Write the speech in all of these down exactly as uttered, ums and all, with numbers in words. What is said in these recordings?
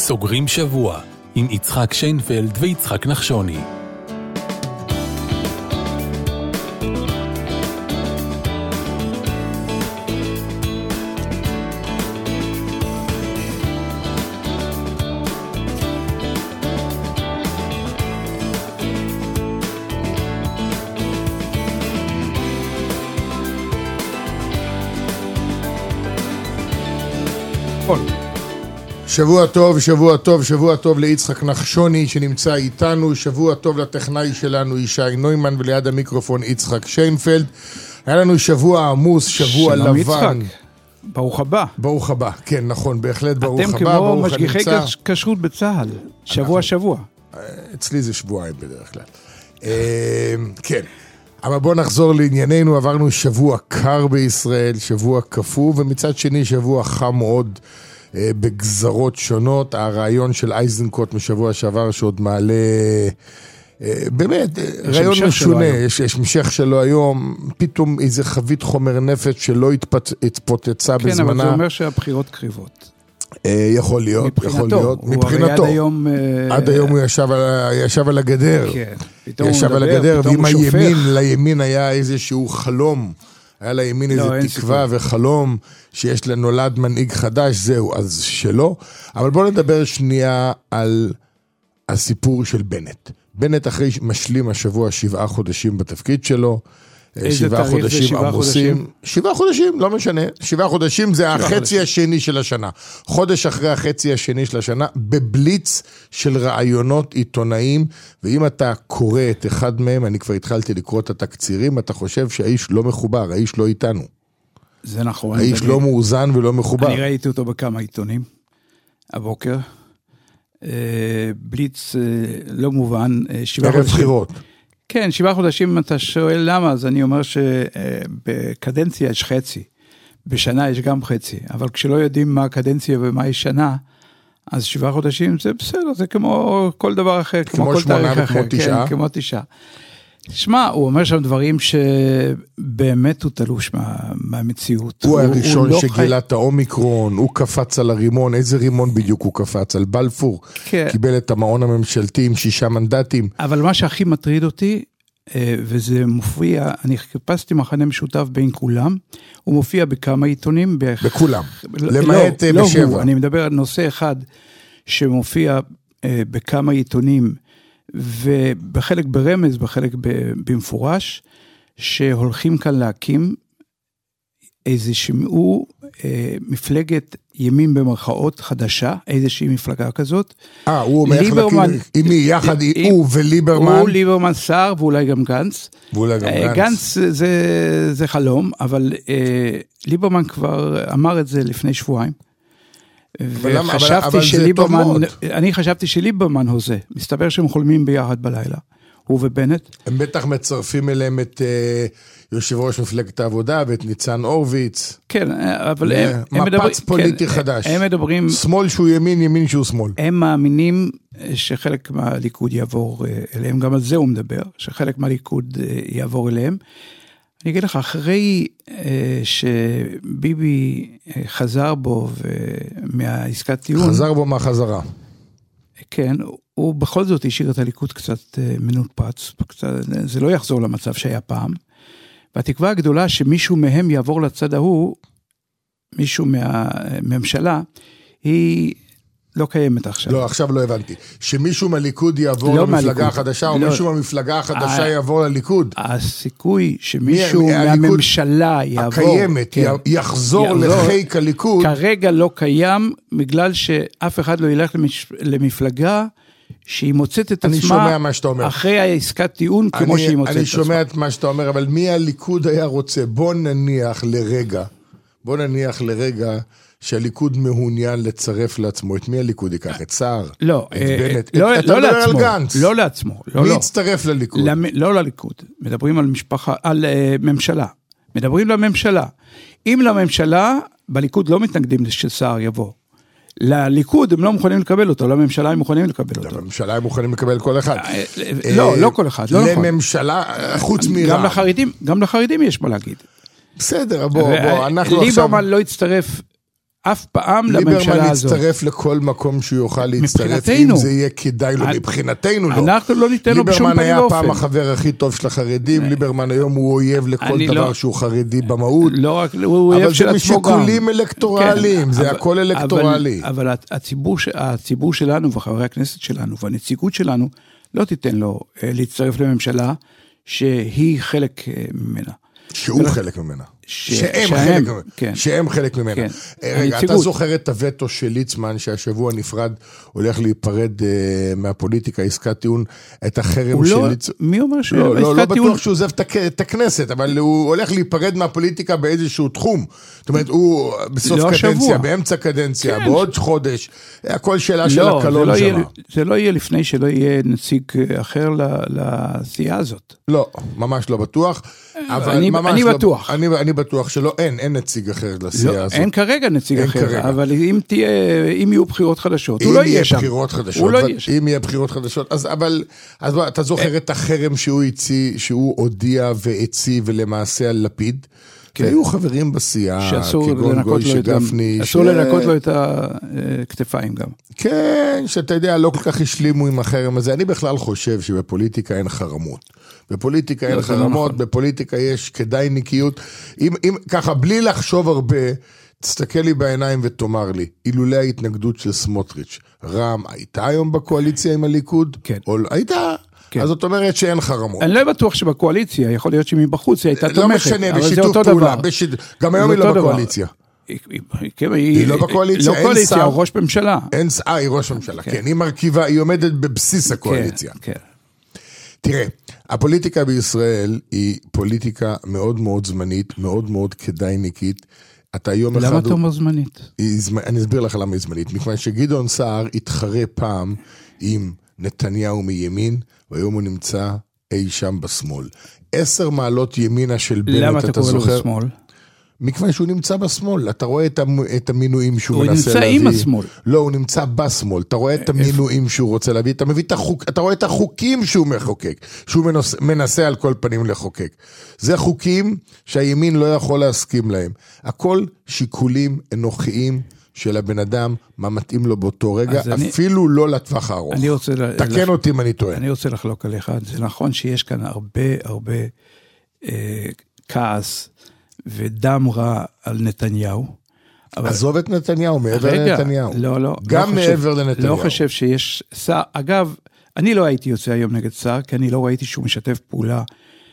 סוגרים שבוע עם יצחק שיינפלד ויצחק נחשוני. שבוע טוב, שבוע טוב, שבוע טוב ליצחק נחשוני שנמצא איתנו, שבוע טוב לטכנאי שלנו ישי נוימן וליד המיקרופון יצחק שיינפלד. היה לנו שבוע עמוס, שבוע שלום לבן. יצחק, ברוך הבא. ברוך הבא, כן נכון, בהחלט ברוך הבא. אתם כמו משגיחי כשרות בצהל, שבוע שבוע. אצלי זה שבועיים בדרך כלל. כן, אבל בואו נחזור לענייננו. עברנו שבוע קר בישראל, שבוע קפוא, ומצד שני שבוע חם מאוד בגזרות שונות. הרעיון של אייזנקוט משבוע שעבר שעוד מעלה, באמת, רעיון משונה, יש, יש המשך שלו היום, פתאום איזה חבית חומר נפש שלא התפוצצה כן, בזמנה. כן, אבל זה אומר שהבחירות קריבות. יכול להיות, יכול להיות. מבחינתו. עד היום, עד היום הוא ישב על, ישב על הגדר. כן, ישב על הגדר, ואם הימין, לימין היה איזשהו חלום, היה לימין איזה תקווה וחלום שיש לנולד מנהיג חדש, זהו, אז שלא. אבל בואו נדבר שנייה על הסיפור של בנט. בנט אחרי משלים השבוע שבעה חודשים בתפקיד שלו, שבעה חודשים עמוסים. שבעה חודשים, לא משנה. שבעה חודשים זה החצי השני של השנה. חודש אחרי החצי השני של השנה, בבליץ של רעיונות עיתונאים, ואם אתה קורא את אחד מהם, אני כבר התחלתי לקרוא את התקצירים, אתה חושב שהאיש לא מחובר, האיש לא איתנו. זה נכון. האיש לא מאוזן ולא מחובר. אני ראיתי אותו בכמה עיתונים, הבוקר. בליץ לא מובן. ערב בחירות. כן, שבעה חודשים, אם אתה שואל למה, אז אני אומר שבקדנציה יש חצי, בשנה יש גם חצי, אבל כשלא יודעים מה הקדנציה ומה יש שנה, אז שבעה חודשים זה בסדר, זה כמו כל דבר אחר, כמו, כמו כל תאריך אחר, כמו תשעה. כן, כמו תשעה. שמע, הוא אומר שם דברים שבאמת הוא תלוש מה, מהמציאות. הוא, הוא הראשון הוא שגילה את האומיקרון, הוא קפץ על הרימון, איזה רימון בדיוק הוא קפץ? על בלפור, כן. קיבל את המעון הממשלתי עם שישה מנדטים. אבל מה שהכי מטריד אותי, וזה מופיע, אני חיפשתי מחנה משותף בין כולם, הוא מופיע בכמה עיתונים. בכולם, למעט לא, בשבע. לא הוא, אני מדבר על נושא אחד שמופיע בכמה עיתונים, ובחלק ברמז, בחלק במפורש, שהולכים כאן להקים איזשהו אה, מפלגת ימין במרכאות חדשה, איזושהי מפלגה כזאת. אה, הוא אומר ליברמן, איך להקים, עם מי יחד, עם, הוא וליברמן. הוא ליברמן שר, ואולי גם גנץ. ואולי גם אה, גנץ. גנץ זה, זה חלום, אבל אה, ליברמן כבר אמר את זה לפני שבועיים. וחשבתי שליברמן, אני חשבתי שליברמן הוזה, מסתבר שהם חולמים ביחד בלילה, הוא ובנט. הם בטח מצרפים אליהם את יושב ראש מפלגת העבודה ואת ניצן הורוביץ. כן, אבל הם מפץ פוליטי חדש. הם מדברים... שמאל שהוא ימין, ימין שהוא שמאל. הם מאמינים שחלק מהליכוד יעבור אליהם, גם על זה הוא מדבר, שחלק מהליכוד יעבור אליהם. אני אגיד לך, אחרי אה, שביבי חזר בו מהעסקת טיעון... חזר בו מהחזרה. כן, הוא בכל זאת השאיר את הליכוד קצת אה, מנופץ, קצת, זה לא יחזור למצב שהיה פעם, והתקווה הגדולה שמישהו מהם יעבור לצד ההוא, מישהו מהממשלה, היא... לא קיימת עכשיו. לא, עכשיו לא הבנתי. שמישהו מהליכוד יעבור לא למפלגה החדשה, או לא. מישהו מהמפלגה החדשה יעבור לליכוד. הסיכוי שמישהו מהממשלה יעבור... הקיימת, כן. יחזור יעבור, לחיק הליכוד. כרגע לא קיים, בגלל שאף אחד לא ילך למש... למפלגה, שהיא מוצאת את עצמה אחרי העסקת טיעון, כמו אני, שהיא מוצאת את אני עצמה. שומע את מה שאתה אומר, אבל מי הליכוד היה רוצה? בוא נניח לרגע, בוא נניח לרגע, שהליכוד מעוניין לצרף לעצמו. את מי הליכוד ייקח? את סער? לא. את בנט? לא, אתה מדבר על גנץ. לא לעצמו. מי יצטרף לליכוד? לא לליכוד. מדברים על משפחה, על ממשלה. מדברים לממשלה. אם לממשלה, בליכוד לא מתנגדים שסער יבוא. לליכוד הם לא מוכנים לקבל אותו, לממשלה הם מוכנים לקבל אותו. לממשלה הם מוכנים לקבל כל אחד. לא, לא כל אחד, לא נכון. לממשלה, חוץ מרע"מ. גם לחרדים, גם לחרדים יש מה להגיד. בסדר, בוא, בוא, אנחנו עכשיו... ליברמן לא יצטרף אף פעם לממשלה הזאת. ליברמן יצטרף לכל מקום שהוא יוכל להצטרף, אם זה יהיה כדאי לו, מבחינתנו לא. אנחנו לא ניתן לו בשום פנים ואופן. ליברמן היה פעם החבר הכי טוב של החרדים, ליברמן היום הוא אויב לכל דבר שהוא חרדי במהות. לא רק, הוא אויב של עצמו גם. אבל זה משיקולים אלקטורליים, זה הכל אלקטורלי. אבל הציבור שלנו וחברי הכנסת שלנו והנציגות שלנו לא תיתן לו להצטרף לממשלה שהיא חלק ממנה. שהוא חלק ממנה. שהם חלק ממנה. שהם חלק ממנה. רגע, אתה זוכר את הווטו של ליצמן, שהשבוע נפרד, הולך להיפרד מהפוליטיקה, עסקת טיעון, את החרם של ליצמן. מי אומר שהוא עסקת טיעון? לא בטוח שהוא עוזב את הכנסת, אבל הוא הולך להיפרד מהפוליטיקה באיזשהו תחום. זאת אומרת, הוא בסוף קדנציה, באמצע קדנציה, בעוד חודש, הכל שאלה של הקלון שמה. זה לא יהיה לפני שלא יהיה נציג אחר לסיעה הזאת. לא, ממש לא בטוח. אני בטוח. אני בטוח שלא, אין, אין נציג אחר לסיעה הזאת. אין כרגע נציג אחר, אבל אם תהיה, אם יהיו בחירות חדשות, הוא לא יהיה שם. אם יהיה בחירות חדשות, אז אבל, אז אתה זוכר את החרם שהוא הציע, שהוא הודיע והציע ולמעשה על לפיד, היו חברים בסיעה, כגון גוי גפני. אסור לנקות לו את הכתפיים גם. כן, שאתה יודע, לא כל כך השלימו עם החרם הזה. אני בכלל חושב שבפוליטיקה אין חרמות. בפוליטיקה אין חרמות, בפוליטיקה יש כדאי נקיות. אם, אם, ככה, בלי לחשוב הרבה, תסתכל לי בעיניים ותאמר לי, אילולי ההתנגדות של סמוטריץ', רם, הייתה היום בקואליציה עם הליכוד? כן. או הייתה? כן. אז זאת אומרת שאין חרמות. אני לא בטוח שבקואליציה, יכול להיות שמבחוץ היא הייתה לא תומכת, משנה, בשיתוף פעולה, בשיד... גם היום היא לא בקואליציה. היא, היא לא בקואליציה, לא קואליציה, הוא ראש ממשלה. אין, אה, היא ראש ממשלה, כן. כן, היא מרכיבה, היא עומדת בבסיס הקואליציה. כן, כן. תראה, הפוליטיקה בישראל היא פוליטיקה מאוד מאוד זמנית, מאוד מאוד כדאיניקית. אתה יום אחד... למה אתה אומר זמנית? אני אסביר לך למה היא זמנית. מכיוון שגדעון סער התחרה פעם עם נתניהו מימין, והיום הוא נמצא אי שם בשמאל. עשר מעלות ימינה של בנט, למה אתה קורא לו בשמאל? מכיוון שהוא נמצא בשמאל, אתה רואה את המינויים שהוא מנסה להביא. הוא נמצא עם השמאל. לא, הוא נמצא בשמאל, אתה רואה את המינויים שהוא רוצה להביא, אתה מביא את החוק, אתה רואה את החוקים שהוא מחוקק, שהוא מנסה על כל פנים לחוקק. זה חוקים שהימין לא יכול להסכים להם. הכל שיקולים אנוכיים של הבן אדם, מה מתאים לו באותו רגע, אפילו לא לטווח הארוך. תקן אותי אם אני טועה. אני רוצה לחלוק עליך, זה נכון שיש כאן הרבה הרבה כעס, ודם רע על נתניהו. עזוב את נתניהו, מעבר לנתניהו. לא, לא. גם מעבר לנתניהו. לא חושב שיש שר, אגב, אני לא הייתי יוצא היום נגד שר, כי אני לא ראיתי שהוא משתף פעולה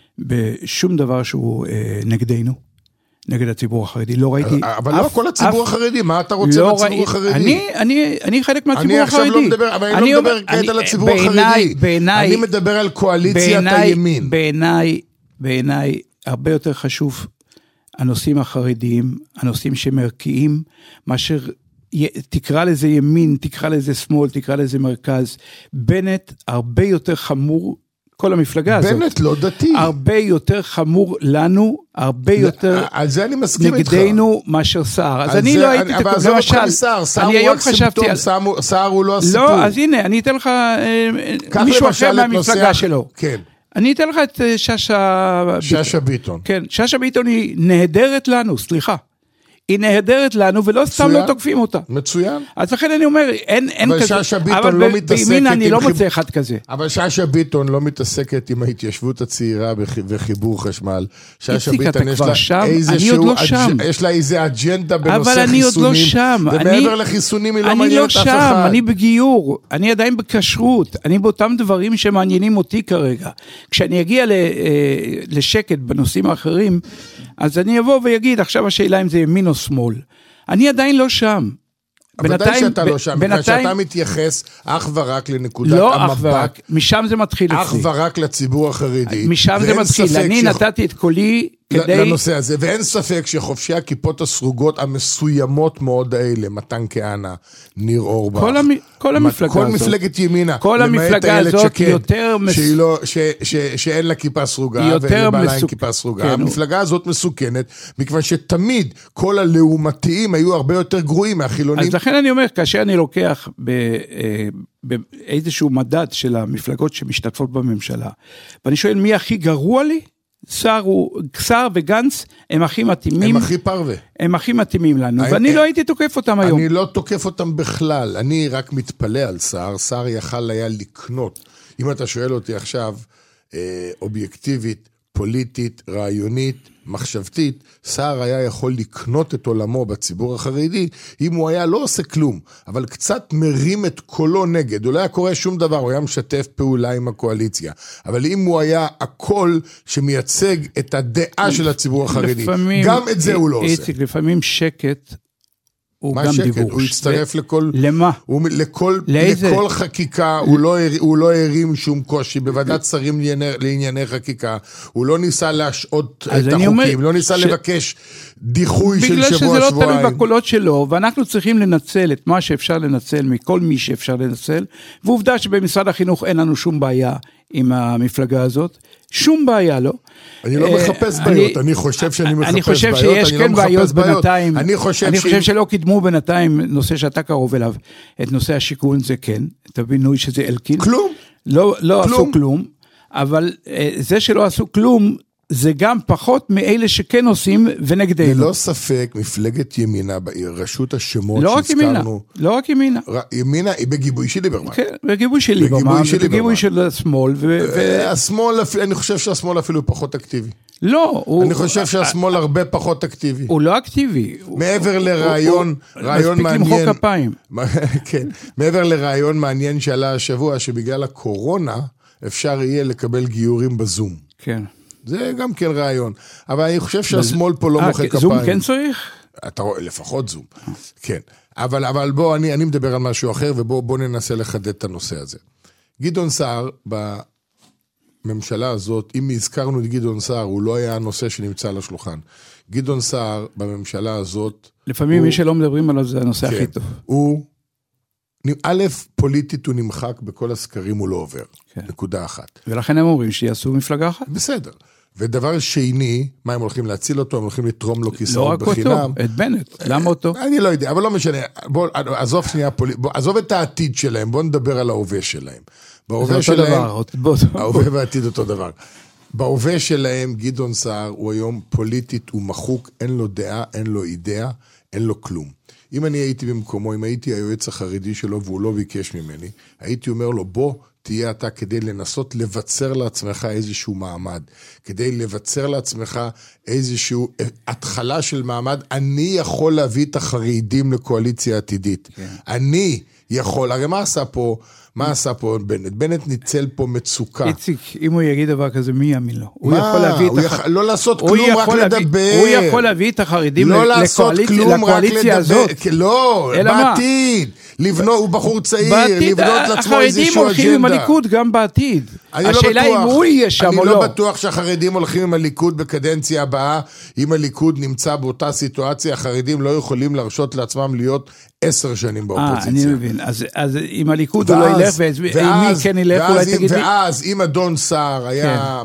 בשום דבר שהוא נגדנו, נגד הציבור החרדי. לא ראיתי... אבל לא כל הציבור החרדי, מה אתה רוצה בציבור החרדי? אני חלק מהציבור החרדי. אני עכשיו לא מדבר, אבל אני לא מדבר כעת על הציבור החרדי. אני מדבר על קואליציית הימין. בעיניי, בעיניי, הרבה יותר חשוב הנושאים החרדיים, הנושאים שמרקיעים, מאשר תקרא לזה ימין, תקרא לזה שמאל, תקרא לזה מרכז. בנט הרבה יותר חמור, כל המפלגה הזאת. בנט לא דתי. הרבה יותר חמור לנו, הרבה יותר על זה אני מסכים איתך. נגדנו מאשר סער. אז אני לא הייתי... אבל זה לא סער, סער הוא רק סימפטום, סער הוא לא הסיפור. לא, אז הנה, אני אתן לך מישהו אחר מהמפלגה שלו. כן. אני אתן לך את ששה ביטון. ששה ביטון. כן, ששה ביטון היא נהדרת לנו, סליחה. היא נהדרת לנו, ולא סתם לא תוקפים אותה. מצוין. אז לכן אני אומר, אין כזה... אבל ששה ביטון לא מתעסקת... בימין אני לא מוצא אחד כזה. אבל ששה ביטון לא מתעסקת עם ההתיישבות הצעירה וחיבור חשמל. ששה ביטון יש לה איזשהו... יש לה איזה אג'נדה בנושא חיסונים. אבל אני עוד לא שם. ומעבר לחיסונים היא לא מעניינת אף אחד. אני לא שם, אני בגיור. אני עדיין בכשרות. אני באותם דברים שמעניינים אותי כרגע. כשאני אגיע לשקט בנושאים האחרים, אז אני אבוא ויגיד, עכשיו השאלה אם זה ימין או שמאל. אני עדיין לא שם. בינתיים שאתה לא שם, בגלל שאתה מתייחס אך ורק לנקודת לא המבט. אך ורק, משם זה מתחיל אך אצלי. ורק לציבור החרדי. משם זה מתחיל, אני נתתי את קולי כדי... לנושא הזה, ואין ספק שחופשי הכיפות הסרוגות המסוימות מאוד האלה, מתן כהנא, ניר אורבך, כל, המ... כל המפלגה כל הזאת, מפלגת ימינה, כל המפלגה הזאת שקד, יותר מס... לא, ש, ש, שאין לה כיפה סרוגה, ולבעלה אין כיפה סרוגה. כן, המפלגה הזאת מסוכנת, מכיוון שתמיד כל הלעומתיים היו הרבה יותר גרועים מהחילונים. אז לכן אני אומר, כאשר אני לוקח ב... באיזשהו מדד של המפלגות שמשתתפות בממשלה, ואני שואל מי הכי גרוע לי, שר הוא, שר וגנץ הם הכי מתאימים. הם הכי פרווה. הם הכי מתאימים לנו, ואני לא הייתי תוקף אותם היום. אני לא תוקף אותם בכלל, אני רק מתפלא על שר, שר יכל היה לקנות. אם אתה שואל אותי עכשיו, אובייקטיבית, פוליטית, רעיונית, מחשבתית, שר היה יכול לקנות את עולמו בציבור החרדי, אם הוא היה לא עושה כלום, אבל קצת מרים את קולו נגד, הוא לא היה קורא שום דבר, הוא היה משתף פעולה עם הקואליציה, אבל אם הוא היה הקול שמייצג את הדעה של הציבור החרדי, לפעמים, גם את זה הוא לא עושה. איציק, לפעמים שקט, הוא מה גם שקט? דיבור. הוא הצטרף לכל... למה? הוא, לכל, לכל חקיקה, הוא לא, הוא לא הרים שום קושי, בוועדת שרים לענייני, לענייני חקיקה, הוא לא ניסה להשעות את החוקים, אומר, לא ניסה ש... לבקש דיחוי של שבוע שבועיים. בגלל שזה לא תלוי בקולות שלו, ואנחנו צריכים לנצל את מה שאפשר לנצל, מכל מי שאפשר לנצל, ועובדה שבמשרד החינוך אין לנו שום בעיה עם המפלגה הזאת, שום בעיה לא. אני לא מחפש בעיות, אני חושב שאני מחפש בעיות, אני חושב שיש כן בעיות בינתיים, אני חושב שלא קידמו בינתיים נושא שאתה קרוב אליו, את נושא השיכון זה כן, את הבינוי שזה אלקין. כלום. לא עשו כלום, אבל זה שלא עשו כלום, זה גם פחות מאלה שכן עושים ונגדנו. ללא ספק, מפלגת ימינה בעיר, רשות השמות לא רק ימינה, לא רק ימינה. ימינה היא בגיבוי של ליברמן. כן, בגיבוי של ליברמן, בגיבוי של השמאל. השמאל, אני חושב שהשמאל אפילו פחות אקטיבי. לא. אני חושב שהשמאל הרבה פחות אקטיבי. הוא לא אקטיבי. מעבר לרעיון, רעיון מעניין. מספיק למחוא כפיים. כן, מעבר לרעיון מעניין שעלה השבוע, שבגלל הקורונה אפשר יהיה לקבל גיורים בזום. כן. זה גם כן רעיון, אבל אני חושב שהשמאל פה לא מוחא כפיים. זום כן צריך? אתה רואה, לפחות זום, כן. אבל, אבל בוא, אני, אני מדבר על משהו אחר, ובוא, בוא ננסה לחדד את הנושא הזה. גדעון סער, בממשלה הזאת, אם הזכרנו את גדעון סער, הוא לא היה הנושא שנמצא על השולחן. גדעון סער, בממשלה הזאת... לפעמים הוא, מי שלא מדברים עליו, זה הנושא כן, הכי טוב. הוא... א', פוליטית הוא נמחק, בכל הסקרים הוא לא עובר. כן. נקודה אחת. ולכן הם אומרים שיעשו מפלגה אחת. בסדר. ודבר שני, מה הם הולכים להציל אותו? הם הולכים לתרום לו כיסאות בחינם. לא רק אותו, את בנט. למה אותו? אני לא יודע, אבל לא משנה. בוא, עזוב שנייה פוליט... בוא, עזוב את העתיד שלהם, בוא נדבר על ההווה שלהם. בהווה שלהם... דבר, ההווה והעתיד אותו דבר. בהווה שלהם, גדעון סער, הוא היום פוליטית, הוא מחוק, אין לו דעה, אין לו אידאה, אין לו כלום. אם אני הייתי במקומו, אם הייתי היועץ החרדי שלו, והוא לא ביקש ממני, הייתי אומר לו, בוא תהיה אתה כדי לנסות לבצר לעצמך איזשהו מעמד, כדי לבצר לעצמך איזשהו התחלה של מעמד, אני יכול להביא את החרדים לקואליציה עתידית. כן. אני יכול, הרי מה עשה פה, מה עשה פה בנט? בנט ניצל פה מצוקה. איציק, אם הוא יגיד דבר כזה, מי יאמין לו? הוא יכול להביא את החרדים. לא לעשות כלום, רק לדבר. הוא יכול להביא את החרדים לקואליציה הזאת. לא, בעתיד. לבנות, הוא בחור צעיר, לבנות לעצמו איזשהו אג'נדה. החרדים הולכים עם הליכוד גם בעתיד. השאלה אם הוא יהיה שם או לא. אני לא בטוח שהחרדים הולכים עם הליכוד בקדנציה הבאה. אם הליכוד נמצא באותה סיטואציה, החרדים לא יכולים להרשות לעצמם להיות עשר שנים באופוזיציה. אני מבין. אז אם הליכוד הוא לא ילך, ואם מי כן ילך, אולי תגיד לי. ואז אם אדון סער היה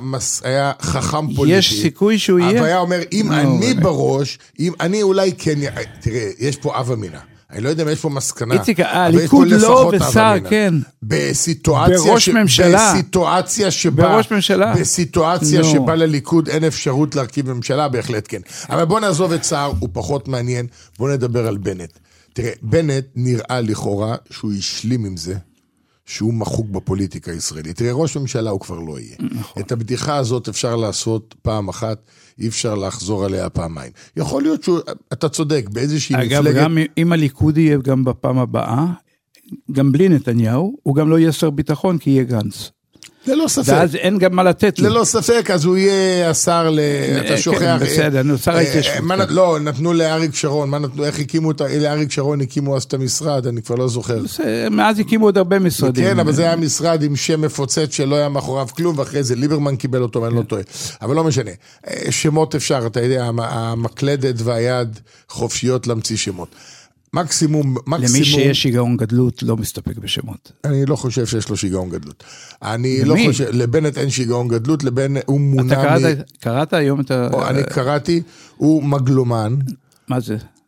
חכם פוליטי, יש סיכוי שהוא יהיה. אבל היה אומר, אם אני בראש, אם אני אולי כן, תראה, יש פה אב אמינה. אני לא יודע אם יש פה מסקנה. איציק, הליכוד לא וסער, כן. בסיטואציה בראש ממשלה. בסיטואציה שבה, בראש ממשלה. בסיטואציה שבה לליכוד אין אפשרות להרכיב ממשלה, בהחלט כן. אבל בוא נעזוב את סער, הוא פחות מעניין. בוא נדבר על בנט. תראה, בנט נראה לכאורה שהוא ישלים עם זה, שהוא מחוק בפוליטיקה הישראלית. תראה, ראש ממשלה הוא כבר לא יהיה. נכון. את הבדיחה הזאת אפשר לעשות פעם אחת, אי אפשר לחזור עליה פעמיים. יכול להיות שאתה צודק, באיזושהי אגב, מפלגת... אגב, גם אם הליכוד יהיה גם בפעם הבאה, גם בלי נתניהו, הוא גם לא יהיה שר ביטחון, כי יהיה גנץ. ללא ספק. ואז אין גם מה לתת לו. ללא ספק, אז הוא יהיה השר ל... אתה שוכח... כן, בסדר, נו, שר ההתיישבות. לא, נתנו לאריק שרון, איך הקימו אותה, לאריק שרון הקימו אז את המשרד, אני כבר לא זוכר. מאז הקימו עוד הרבה משרדים. כן, אבל זה היה משרד עם שם מפוצץ שלא היה מאחוריו כלום, ואחרי זה ליברמן קיבל אותו, ואני לא טועה. אבל לא משנה. שמות אפשר, אתה יודע, המקלדת והיד חופשיות להמציא שמות. מקסימום, מקסימום... למי שיש שיגעון גדלות, לא מסתפק בשמות. אני לא חושב שיש לו שיגעון גדלות. אני לא חושב, לבנט אין שיגעון גדלות, לבנט הוא מונע... אתה קראת, קראת היום את ה... אני קראתי, הוא מגלומן. מה זה?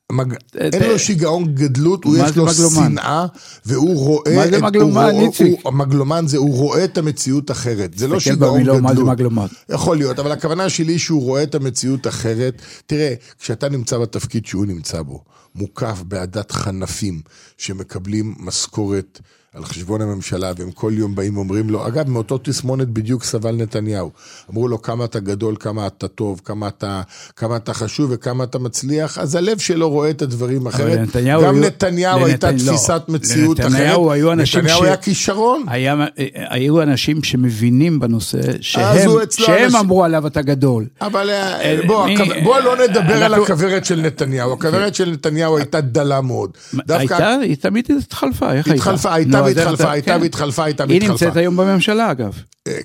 אין לו שיגעון גדלות, הוא יש לו שנאה, והוא רואה... מה זה מגלומן, ניציק? מגלומן זה, הוא רואה את המציאות אחרת. זה לא שיגעון גדלות. מה זה מגלומן? יכול להיות, אבל הכוונה שלי שהוא רואה את המציאות אחרת. תראה, כשאתה נמצא בתפקיד שהוא נמצא בו, מוקף בעדת חנפים שמקבלים משכורת על חשבון הממשלה, והם כל יום באים ואומרים לו, אגב, מאותו תסמונת בדיוק סבל נתניהו. אמרו לו, כמה אתה גדול, כמה אתה טוב, כמה אתה, כמה אתה חשוב וכמה אתה מצליח, אז הלב שלו רואה את הדברים אחרת. גם היו, נתניהו הייתה לא, תפיסת מציאות אחרת. נתניהו ש... היה כישרון. היה, היו אנשים שמבינים בנושא, שהם, שהם אנשים... אמרו עליו אתה גדול. אבל בוא, מי... בוא לא נדבר על הכברת של נתניהו. הכברת של נתניהו הייתה דלה מאוד. הייתה, היא תמיד התחלפה. איך הייתה? התחלפה, הייתה והתחלפה, הייתה והתחלפה, הייתה והתחלפה. היא נמצאת היום בממשלה, אגב.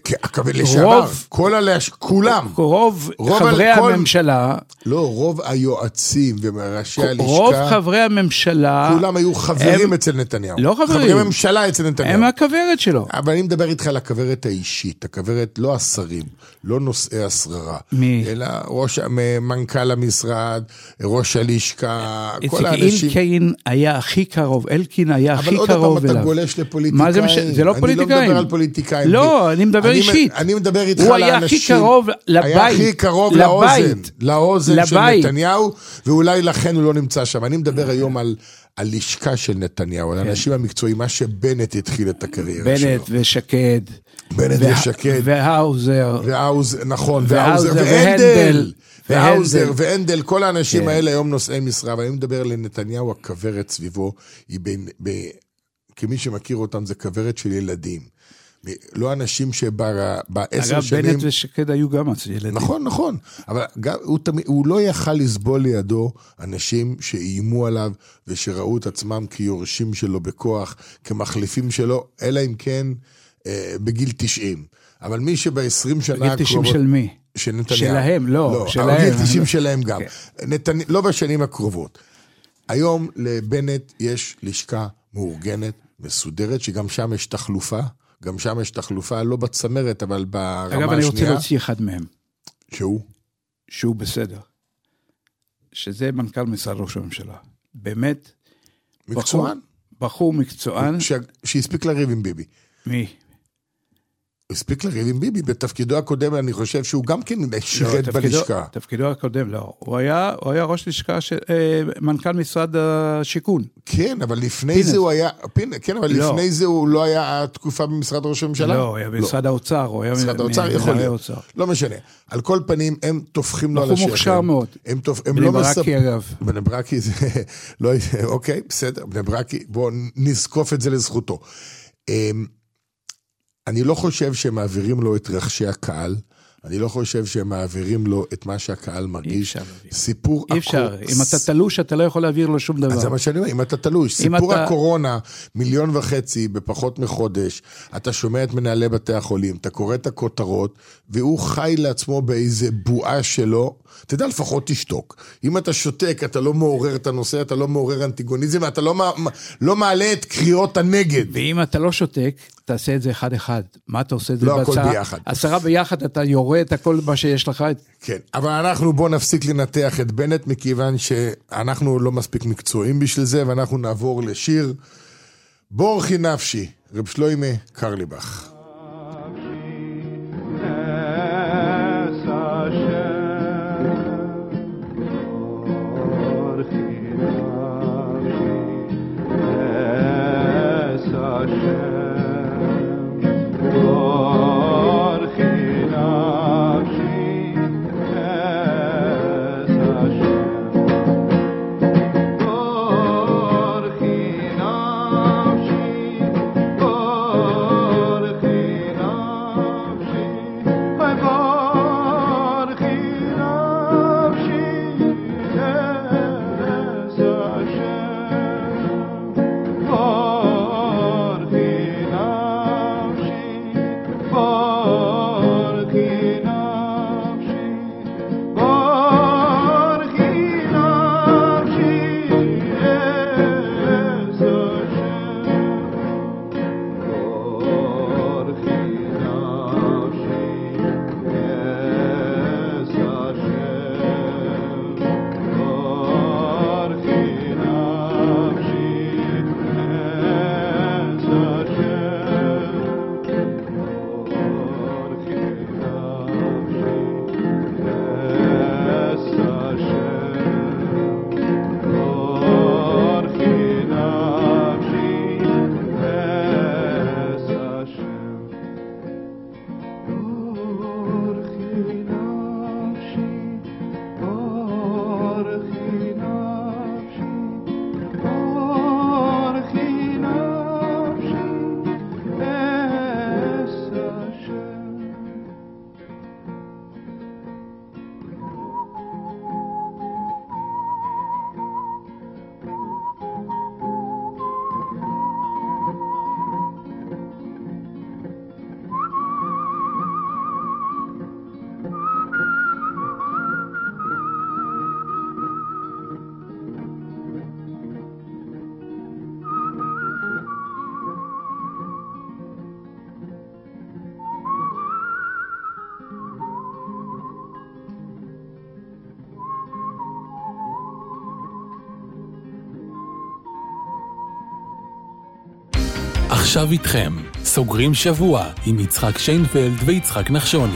לשעבר, כל הלש... כולם. רוב חברי הממשלה... לא, רוב היועצים וראשי הלשכה... רוב חברי הממשלה... כולם היו חברים אצל נתניהו. לא חברים. חברי הממשלה אצל נתניהו. הם הכברת שלו. אבל אני מדבר איתך על הכברת האישית, הכברת לא השרים, לא נושאי השררה. מי? אלא ראש, מנכ"ל המשרד, ראש הלשכה, כל האנשים... אלקין היה הכי קרוב, אלקין היה הכי קרוב אליו. אבל עוד פעם אתה גולש לפוליטיקאים. זה לא פוליטיקאים. אני לא מדבר על פוליטיקאים. לא, אני מדבר אישית. אני מדבר איתך הוא היה הכי קרוב לבית. היה הכי קרוב לאוזן. לאוזן של נתניהו, ואולי לכן הוא לא נמצא שם. אני מדבר היום על הלשכה של נתניהו, על האנשים המקצועיים, מה שבנט התחיל את הקריירה שלו. בנט ושקד. בנט ושקד. והאוזר. והאוזר, נכון. והאוזר והנדל. והאוזר והנדל, כל האנשים האלה היום נושאי משרה, ואני מדבר על נתניהו, הכברת סביבו, היא בין, כמי שמכיר אותם, זה כברת של ילדים. לא אנשים שבעשר שנים... אגב, בנט ושקד היו גם ילדים. נכון, נכון. אבל גם, הוא, תמיד, הוא לא יכל לסבול לידו אנשים שאיימו עליו, ושראו את עצמם כיורשים שלו בכוח, כמחליפים שלו, אלא אם כן אה, בגיל תשעים. אבל מי שב-עשרים שנה... בגיל תשעים של מי? של נתניהו. שלהם, לא. לא, שלהם. בגיל תשעים שלהם גם. Okay. נתנ... לא בשנים הקרובות. היום לבנט יש לשכה מאורגנת, מסודרת, שגם שם יש תחלופה, גם שם יש תחלופה, לא בצמרת, אבל ברמה השנייה. אגב, אני רוצה להוציא אחד מהם. שהוא? שהוא בסדר. שזה מנכ"ל משרד ראש הממשלה. באמת. מקצוען? בחור, בחור מקצוען. ש... שהספיק לריב עם ביבי. מי? הספיק לריב עם ביבי, בתפקידו הקודם, אני חושב שהוא גם כן שירת לא, בלשכה. תפקידו הקודם, לא. הוא היה, הוא היה ראש לשכה של, אה, מנכ"ל משרד השיכון. כן, אבל לפני פינס. זה הוא היה, פינ, כן, אבל לא. לפני זה הוא לא היה תקופה במשרד ראש הממשלה? לא, הוא היה במשרד לא. האוצר, הוא היה משרד האוצר, יכול להיות. האוצר. לא משנה. על כל פנים, הם תופכים לו על השכם. הוא מוכשר מאוד. הם תופ... הם בני לא ברקי מספ... אגב. בני ברקי זה, לא, אוקיי, בסדר, בני ברקי, בואו נזקוף את זה לזכותו. אני לא חושב שהם מעבירים לו את רחשי הקהל, אני לא חושב שהם מעבירים לו את מה שהקהל מרגיש. סיפור... אי אפשר, אם אתה תלוש, אתה לא יכול להעביר לו שום דבר. אז זה מה שאני אומר, אם אתה תלוש. סיפור הקורונה, מיליון וחצי, בפחות מחודש, אתה שומע את מנהלי בתי החולים, אתה קורא את הכותרות, והוא חי לעצמו באיזה בועה שלו, אתה יודע, לפחות תשתוק. אם אתה שותק, אתה לא מעורר את הנושא, אתה לא מעורר אנטיגוניזם, אתה לא, לא מעלה את קריאות הנגד. ואם אתה לא שותק, תעשה את זה אחד-אחד. מה אתה עושה את זה? לא, הכל ביחד. עשרה ביחד, אתה יורה את הכל מה שיש לך. כן, אבל אנחנו בוא נפסיק לנתח את בנט, מכיוון שאנחנו לא מספיק מקצועיים בשביל זה, ואנחנו נעבור לשיר בורכי נפשי, רב שלוימה קרליבך. Oh עכשיו איתכם, סוגרים שבוע עם יצחק שיינפלד ויצחק נחשוני.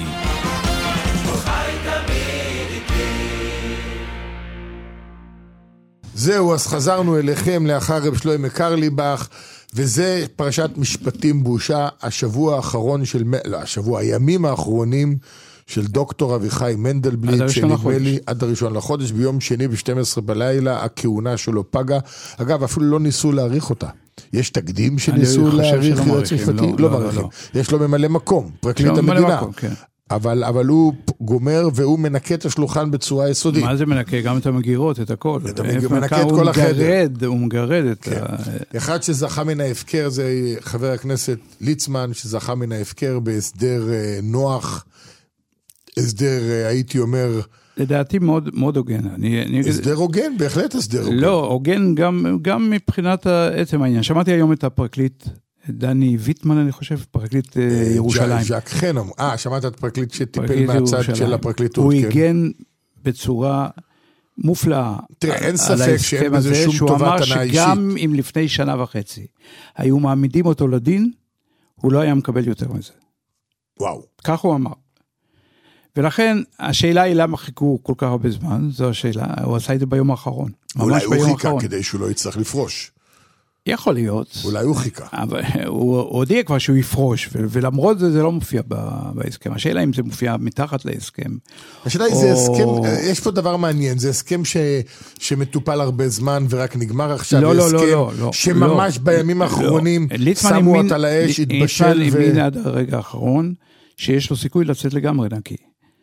זהו, אז חזרנו אליכם לאחר רב שלמה קרליבך, וזה פרשת משפטים בושה, השבוע האחרון של, לא, השבוע, הימים האחרונים של דוקטור אביחי מנדלבליט, שנדמה לי עד הראשון לחודש, ביום שני ב-שתים עשרה בלילה, הכהונה שלו פגה. אגב, אפילו לא ניסו להאריך אותה. יש תקדים שניסו להאריך יועץ משפטי? לא מעריכים. יש לו ממלא מקום, פרקליט המדינה. אבל, אבל הוא גומר והוא מנקה את השלוחן בצורה יסודית. מה זה מנקה? גם את המגירות, את הכל. אתה מנקה את כל החדר. הוא מגרד את כן. ה... אחד שזכה מן ההפקר זה חבר הכנסת ליצמן, שזכה מן ההפקר בהסדר הסדר הסדר, הייתי אומר... לדעתי מאוד, מאוד הוגן. הסדר הוגן, בהחלט הסדר הוגן. לא, הוגן גם, גם מבחינת עצם העניין. שמעתי היום את הפרקליט, דני ויטמן, אני חושב, פרקליט ירושלים. ז'ק חנם. אה, שמעת את פרקליט שטיפל מהצד של הפרקליטות. הוא הגן בצורה מופלאה. תראה, אין ספק שאין בזה שום טובת הנאה אישית. שהוא אמר שגם אם לפני שנה וחצי היו מעמידים אותו לדין, הוא לא היה מקבל יותר מזה. וואו. כך הוא אמר. ולכן, השאלה היא למה חיכו כל כך הרבה זמן, זו השאלה, הוא עשה את זה ביום האחרון. אולי הוא חיכה האחרון. כדי שהוא לא יצטרך לפרוש. יכול להיות. אולי הוא חיכה. אבל הוא הודיע כבר שהוא יפרוש, ולמרות זה, זה לא מופיע בהסכם. השאלה אם זה מופיע מתחת להסכם. השאלה היא, זה הסכם, יש פה דבר מעניין, זה הסכם ש, שמטופל הרבה זמן ורק נגמר עכשיו, לא, לא, הסכם לא, לא, שממש לא, בימים האחרונים לא. שמו אותה לאש, התבשל. ליצמן הבין עד הרגע האחרון, שיש לו סיכוי לצאת לגמרי נקי.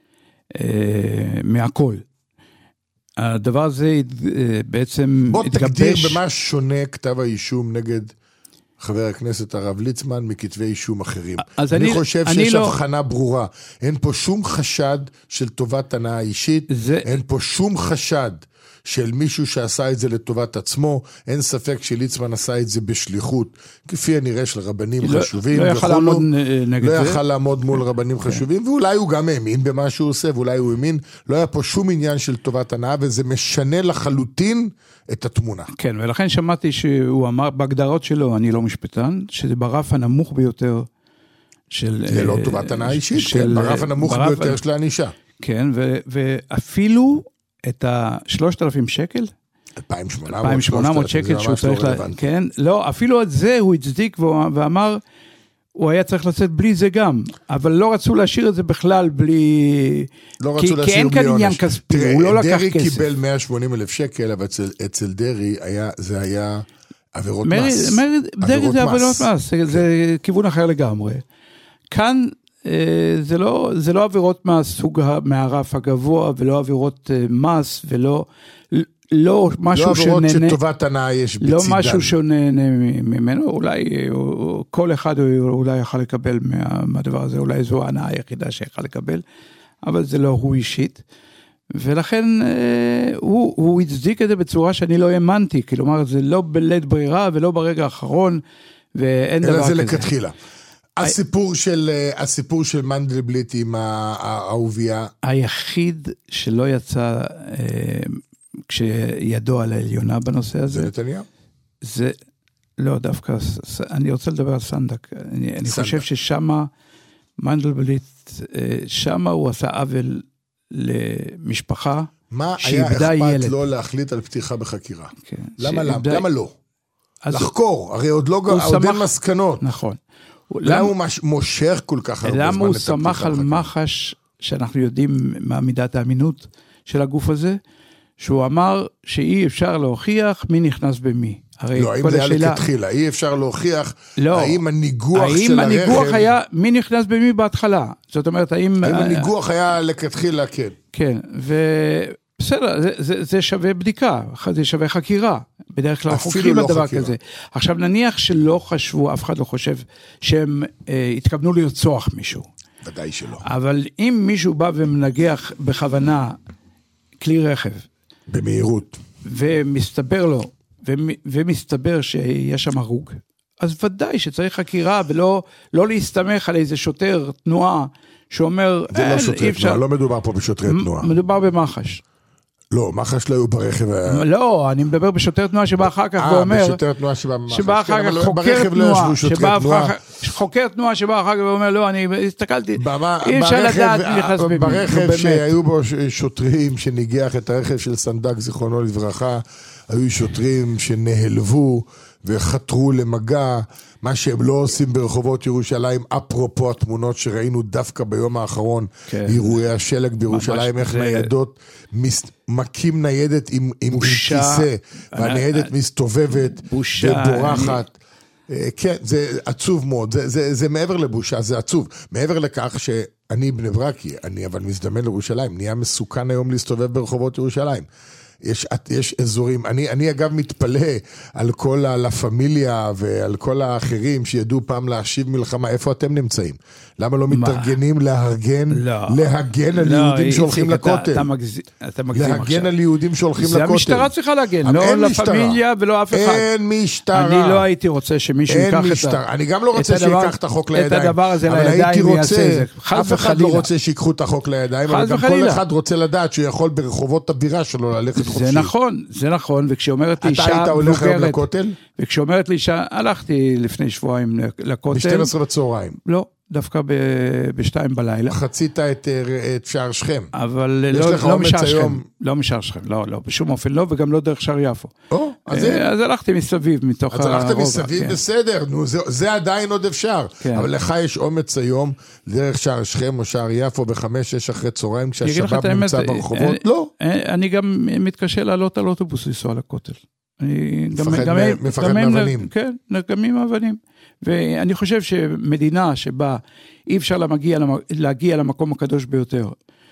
מהכל. הדבר הזה בעצם בוא התגבש... בוא תגדיר במה שונה כתב האישום נגד חבר הכנסת הרב ליצמן מכתבי אישום אחרים. אני, אני חושב אני שיש לא... הבחנה ברורה. אין פה שום חשד של טובת הנאה אישית, זה... אין פה שום חשד של מישהו שעשה את זה לטובת עצמו, אין ספק שליצמן עשה את זה בשליחות, כפי הנראה של רבנים לא, חשובים, לא יכל לעמוד נגד לא זה. לא יכל לעמוד מול רבנים okay. חשובים, ואולי הוא גם האמין במה שהוא עושה, ואולי הוא האמין, לא היה פה שום עניין של טובת הנאה, וזה משנה לחלוטין את התמונה. כן, ולכן שמעתי שהוא אמר, בהגדרות שלו, אני לא משפטן, שזה ברף הנמוך ביותר של... זה לא טובת הנאה אישית, של, כן, ברף הנמוך ברף ביותר של האנישה. כן, ו, ואפילו... את ה-שלושת אלפים שקל? אלפיים ושמונה מאות שקל שהוא צריך לה... כן, לא, אפילו את זה הוא הצדיק ואמר, הוא היה צריך לצאת בלי זה גם, אבל לא רצו להשאיר את זה בכלל בלי... לא רצו להשאיר בלי עונש. כי אין כאן עניין כספי, הוא לא לקח כסף. דרי קיבל מאה ושמונים אלף שקל, אבל אצל דרי זה היה עבירות מס. דרי זה עבירות מס, זה כיוון אחר לגמרי. כאן... זה לא, זה לא עבירות מהסוג, מהרף הגבוה, ולא עבירות מס, ולא, לא משהו שנהנה. לא עבירות שטובת הנאה יש בצידן. לא משהו שנהנה ממנו, אולי, כל אחד אולי יכל לקבל מה, מהדבר הזה, אולי זו ההנאה היחידה שיכל לקבל, אבל זה לא הוא אישית. ולכן הוא, הוא הצדיק את זה בצורה שאני לא האמנתי, כלומר, זה לא בלית ברירה, ולא ברגע האחרון, ואין דבר כזה. אלא זה לכתחילה. הסיפור של, הסיפור של מנדלבליט עם האהוביה. היחיד שלא יצא כשידוע על העליונה בנושא הזה. זה נתניהו? זה, לא, דווקא, אני רוצה לדבר על סנדק. אני, אני חושב ששמה, מנדלבליט, שמה הוא עשה עוול למשפחה שאיבדה ילד. מה היה אכפת לו להחליט על פתיחה בחקירה? כן, למה, למה, למה לא? לחקור, הרי עוד לא, עוד אין מסקנות. נכון. למה הוא מושך כל כך הרבה זמן? למה הוא שמח על מח"ש, שאנחנו יודעים מה מידת האמינות של הגוף הזה, שהוא אמר שאי אפשר להוכיח מי נכנס במי. לא, האם זה היה לכתחילה, אי אפשר להוכיח, האם הניגוח של הרכב... האם הניגוח היה מי נכנס במי בהתחלה? זאת אומרת, האם... האם הניגוח היה לכתחילה, כן. כן, ובסדר, זה שווה בדיקה, זה שווה חקירה. בדרך כלל חוקרים על דבר כזה. עכשיו נניח שלא חשבו, אף אחד לא חושב שהם אה, התכוונו לרצוח מישהו. ודאי שלא. אבל אם מישהו בא ומנגח בכוונה כלי רכב. במהירות. ומסתבר לו, ומסתבר שיש שם הרוג, אז ודאי שצריך חקירה, ולא לא להסתמך על איזה שוטר תנועה, שאומר... זה לא שוטרי תנועה, לא מדובר פה בשוטרי תנועה. מדובר במח"ש. לא, מח"ש לא היו ברכב. לא, אני מדבר בשוטר תנועה שבא אחר כך ואומר... אה, בשוטר תנועה שבא מח"ש. שבא אחר כך חוקר תנועה, חוקר תנועה שבא אחר כך ואומר, לא, אני הסתכלתי, אי אפשר לדעת מי נכנס במי. ברכב שהיו בו שוטרים שניגח את הרכב של סנדק, זיכרונו לברכה, היו שוטרים שנהלבו וחתרו למגע, מה שהם לא עושים ברחובות ירושלים, אפרופו התמונות שראינו דווקא ביום האחרון, כן. אירועי השלג בירושלים, איך זה... ניידות, מס... מקים ניידת עם, עם כיסא, והניידת אני... מסתובבת, בושה, ובורחת. אני... כן, זה עצוב מאוד, זה, זה, זה מעבר לבושה, זה עצוב. מעבר לכך שאני בני ברקי, אני אבל מזדמן לירושלים, נהיה מסוכן היום להסתובב ברחובות ירושלים. יש, יש אזורים, אני, אני אגב מתפלא על כל לה פמיליה ועל כל האחרים שידעו פעם להשיב מלחמה, איפה אתם נמצאים? למה לא מתארגנים להגן, לא. להגן על לא, יהודים שהולכים אתה, לכותל? אתה, מגז... אתה מגזים להגן עכשיו. על יהודים שהולכים זה לכותל. זה המשטרה צריכה להגן, לא לפמיליה ולא אף אחד. אין משטרה. אני לא הייתי רוצה שמישהו ייקח את ה... אני גם לא רוצה שיקח את החוק לידיים. את הדבר הזה לידיים ויעשה זה. אף אחד לא רוצה שיקחו את החוק לידיים, אבל גם כל אחד רוצה לדעת שהוא יכול ברחובות הבירה שלו ללכת חופשי. זה נכון, זה נכון, וכשאומרת לי אישה... אתה היית הולך היום לכותל? וכשאומרת לי אישה, הלכתי לפני שבועיים לכותל. ב-שתים עשרה בצהריים. לא, דווקא ב-שתיים בלילה. חצית את שער שכם. אבל לא משער שכם. לא משער שכם, לא, לא, בשום אופן לא, וגם לא דרך שער יפו. אז הלכתי מסביב מתוך הרובע. אז הלכת מסביב בסדר, זה עדיין עוד אפשר. אבל לך יש אומץ היום, דרך שער שכם או שער יפו, בחמש, שש אחרי צהריים, כשהשבב נמצא ברחובות. לא. אני גם מתקשה לעלות על אוטובוס לנסוע לכותל. מפחד מאבנים. כן, גם עם אבנים. ואני חושב שמדינה שבה אי אפשר להגיע, להגיע למקום הקדוש ביותר.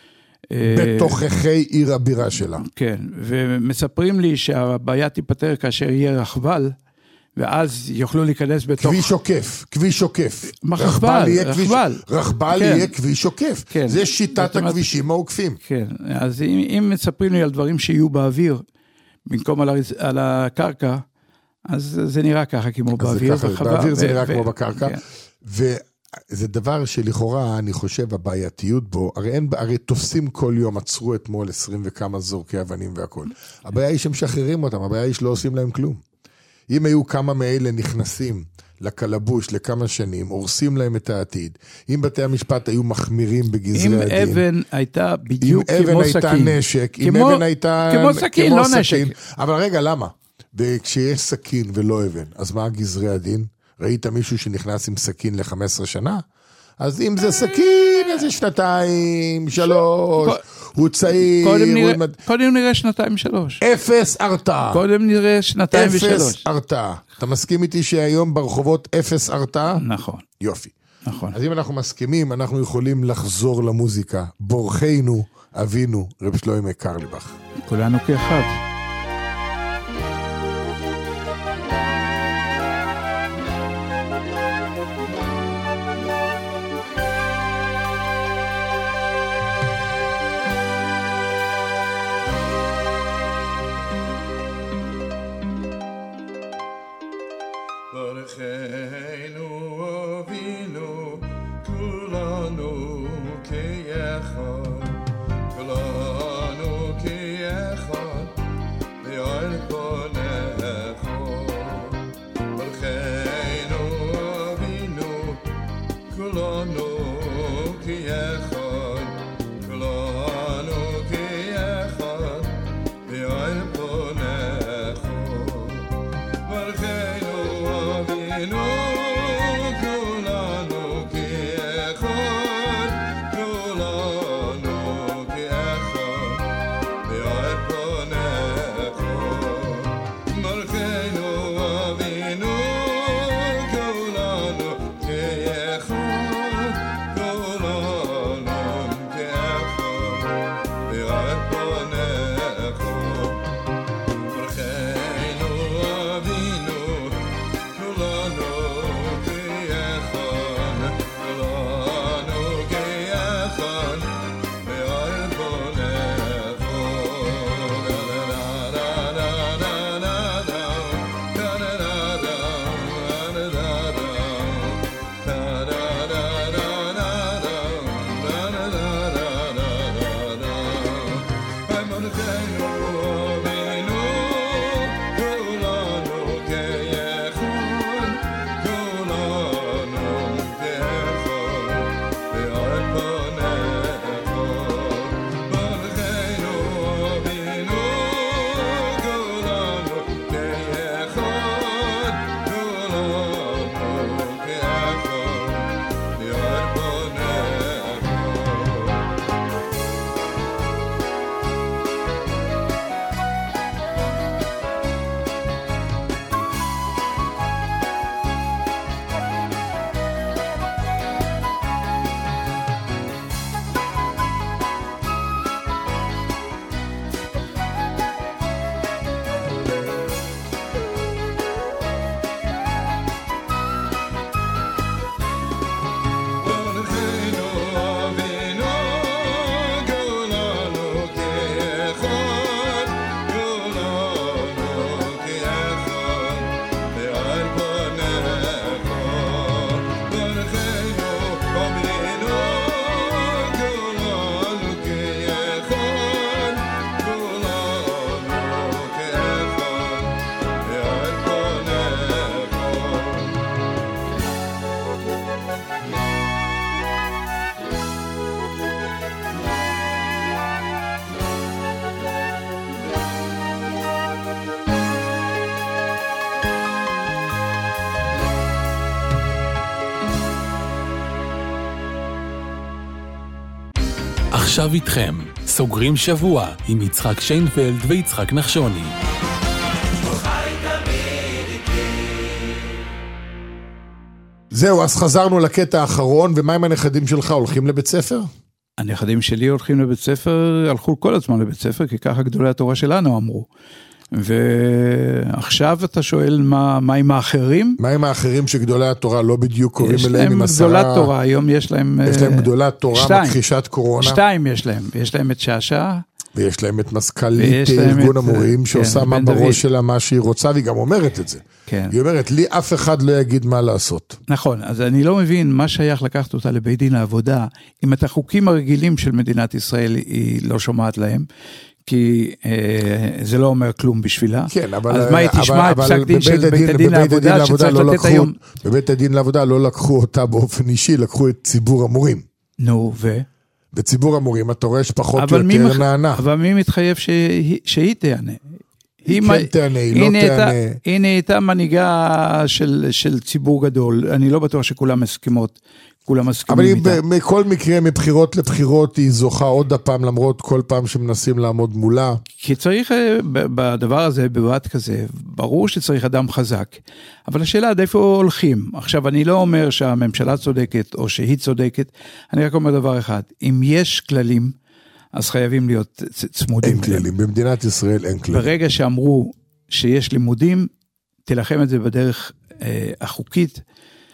בתוככי עיר הבירה שלה. כן, ומספרים לי שהבעיה תיפטר כאשר יהיה רכבל, ואז יוכלו להיכנס בתוך... כביש עוקף, כביש עוקף. רכבל, רכבל. רכבל יהיה כביש עוקף. זה שיטת הכבישים העוקפים. כן, אז אם מספרים לי על דברים שיהיו באוויר, במקום על הקרקע, אז זה נראה ככה כמו באוויר. באוויר זה נראה כמו בקרקע, וזה דבר שלכאורה, אני חושב, הבעייתיות בו, הרי תופסים כל יום, עצרו אתמול עשרים וכמה זורקי אבנים והכל. הבעיה היא שמשחררים אותם, הבעיה היא שלא עושים להם כלום. אם היו כמה מאלה נכנסים לקלבוש לכמה שנים, הורסים להם את העתיד, אם בתי המשפט היו מחמירים בגזרי הדין. אם אבן הייתה בדיוק כמו סכין. אם אבן הייתה נשק, אם אבן הייתה... כמו סכין, לא נשק. אבל רגע, למה? וכשיש סכין ולא אבן, אז מה גזרי הדין? ראית מישהו שנכנס עם סכין ל-חמש עשרה שנה? אז אם זה סכין, אז זה שנתיים, שלוש, הוא צעיר. קודם נראה שנתיים, שלוש. אפס הרתעה. קודם נראה שנתיים ושלוש. אפס הרתעה. אתה מסכים איתי שהיום ברחובות אפס הרתעה? נכון. יופי. נכון. אז אם אנחנו מסכימים, אנחנו יכולים לחזור למוזיקה. בורחנו, אבינו, רב שלמה קרליבך. כולנו כאחד. ועכשיו איתכם, סוגרים שבוע עם יצחק שיינפלד ויצחק נחשוני. זהו, אז חזרנו לקטע האחרון, ומה עם הנכדים שלך, הולכים לבית ספר? הנכדים שלי הולכים לבית ספר, הלכו כל הזמן לבית ספר, כי ככה גדולי התורה שלנו אמרו. ועכשיו אתה שואל מה, מה עם האחרים? מה עם האחרים שגדולי התורה לא בדיוק קוראים אליהם עם עשרה? יש להם גדולת תורה, היום יש להם... יש להם גדולת תורה, שתיים, מכחישת קורונה. שתיים יש להם, יש להם את שעשה. ויש להם את מזכ"לית ארגון את, המורים, שעושה כן, מה בראש שלה מה שהיא רוצה, והיא גם אומרת את זה. כן. היא אומרת, לי אף אחד לא יגיד מה לעשות. נכון, אז אני לא מבין מה שייך לקחת אותה לבית דין לעבודה, אם את החוקים הרגילים של מדינת ישראל היא לא שומעת להם, כי אה, זה לא אומר כלום בשבילה. כן, אבל... אז מה היא תשמע את פסק דין של בית הדין לעבודה שצריך לא לתת לקחו, היום? בבית הדין לעבודה לא לקחו אותה באופן אישי, לקחו את ציבור המורים. נו, ו... בציבור המורים, אתה רואה שפחות יותר מח... נענה. אבל מי מתחייב שהיא, שהיא תענה? היא כן תענה, היא לא תענה. היא נהייתה מנהיגה של, של ציבור גדול, אני לא בטוח שכולם מסכימות, כולם מסכימים איתה. אבל בכל מקרה, מבחירות לבחירות, היא זוכה עוד הפעם, למרות כל פעם שמנסים לעמוד מולה. כי צריך, בדבר הזה, בבת כזה, ברור שצריך אדם חזק, אבל השאלה עד איפה הולכים. עכשיו, אני לא אומר שהממשלה צודקת, או שהיא צודקת, אני רק אומר דבר אחד, אם יש כללים, אז חייבים להיות צמודים. אין כללים, במדינת ישראל אין כללים. ברגע שאמרו שיש לימודים, תלחם את זה בדרך אה, החוקית,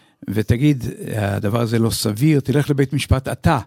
ותגיד, הדבר הזה לא סביר, תלך לבית משפט אתה,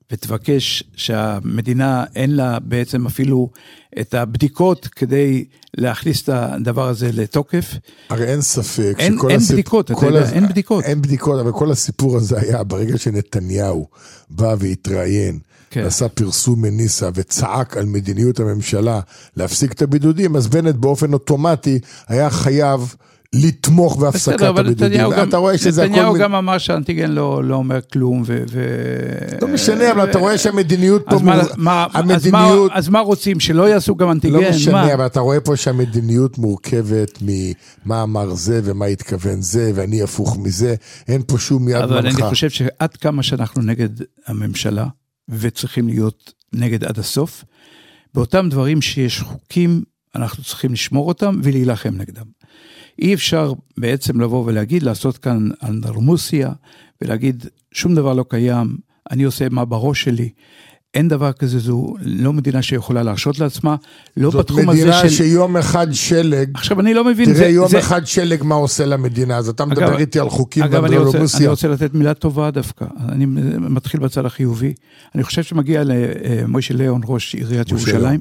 ותבקש שהמדינה אין לה בעצם אפילו את הבדיקות, כדי להכניס את הדבר הזה לתוקף. הרי אין ספק. אין, אין הסיפ... בדיקות, אתה יודע, אין בדיקות. אין בדיקות, אבל כל הסיפור הזה היה, ברגע שנתניהו בא והתראיין, כן. עשה פרסום מניסה וצעק על מדיניות הממשלה להפסיק את הבידודים, אז בנט באופן אוטומטי היה חייב לתמוך בהפסקת בסדר, הבידודים. גם, אתה רואה שזה נתניהו הכל... גם אמר שהאנטיגן לא, לא אומר כלום. ו, ו... לא משנה, אבל אתה רואה שהמדיניות פה... אז מה, מה, המדיניות... אז, מה, אז מה רוצים? שלא יעשו גם אנטיגן? לא משנה, מה? אבל אתה רואה פה שהמדיניות מורכבת ממה אמר זה ומה התכוון זה, ואני הפוך מזה. אין פה שום יד מנחה. אבל אני חושב שעד כמה שאנחנו נגד הממשלה, וצריכים להיות נגד עד הסוף, באותם דברים שיש חוקים, אנחנו צריכים לשמור אותם ולהילחם נגדם. אי אפשר בעצם לבוא ולהגיד, לעשות כאן אנדרמוסיה, ולהגיד, שום דבר לא קיים, אני עושה מה בראש שלי, אין דבר כזה, זו לא מדינה שיכולה להרשות לעצמה, לא בתחום הזה של... זאת מדינה שיום אחד שלג, עכשיו אני לא מבין, תראה זה, יום זה... אחד שלג מה עושה למדינה, אז אתה מדבר אגב, איתי על חוקים אגב, באנדרמוסיה. אני רוצה, אני רוצה לתת מילה טובה דווקא, אני מתחיל בצד החיובי, אני חושב שמגיע למוישה ליאון, ראש עיריית ירושלים,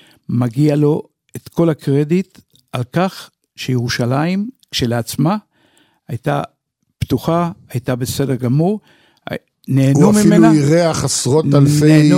מגיע לו את כל הקרדיט על כך שירושלים כשלעצמה הייתה פתוחה, הייתה בסדר גמור, נהנו ממנה. הוא אפילו ירח עשרות אלפי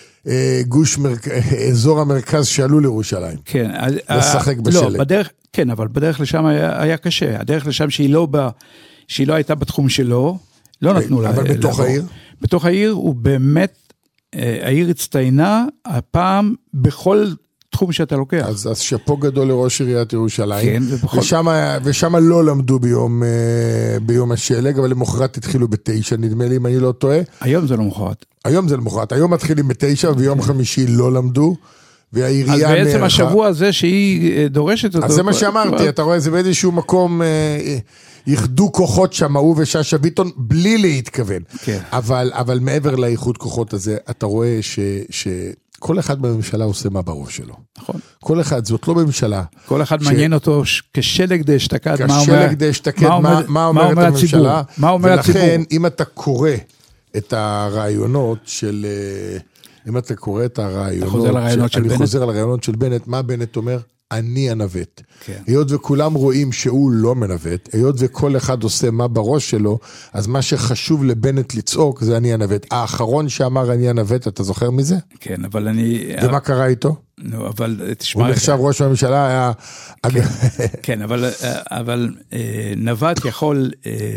גוש, אזור המרכז שעלו לירושלים. כן. לשחק בשלג. לא, בדרך, כן, אבל בדרך לשם היה, היה קשה. הדרך לשם שהיא לא, בא, שהיא לא הייתה בתחום שלו, לא נתנו לה. אבל בתוך העיר? בתוך העיר הוא באמת, העיר הצטיינה הפעם בכל תחום שאתה לוקח. אז, אז שפו גדול לראש עיריית ירושלים. כן, ובכל... ושם, ושם לא למדו ביום, ביום השלג, אבל למחרת התחילו בתשע, נדמה לי אם אני לא טועה. היום זה לא מחרת. היום זה למחרת. היום מתחילים בתשע, ויום חמישי לא למדו. והעירייה נערכה. אז בעצם נערכה. השבוע הזה שהיא דורשת אותו. אז זה מה שאמרתי, כבר... אתה רואה, זה באיזשהו מקום, אה, יחדו כוחות שם, הוא וששה ביטון, בלי להתכוון. כן. אבל, אבל מעבר לאיחוד כוחות הזה, אתה רואה ש... ש... כל אחד בממשלה עושה מה בראש שלו. נכון. כל אחד, זאת לא ממשלה. כל אחד ש... מעניין אותו כשלג דשתקד, מה אומר... כשלג דשתקד, מה, מה, מה אומרת מה הממשלה. מה אומר ולכן, הציבור. ולכן, אם אתה קורא את הרעיונות של... אם אתה קורא את הרעיונות... אתה חוזר לרעיונות של, של בנט? אני חוזר לרעיונות של בנט. מה בנט אומר? אני הנווט. כן. היות וכולם רואים שהוא לא מנווט, היות וכל אחד עושה מה בראש שלו, אז מה שחשוב לבנט לצעוק זה אני הנווט. האחרון שאמר אני הנווט, אתה זוכר מזה? כן, אבל אני... ומה קרה איתו? נו, אבל תשמע... הוא נחשב ראש הממשלה, היה... כן, כן, אבל, אבל נווט יכול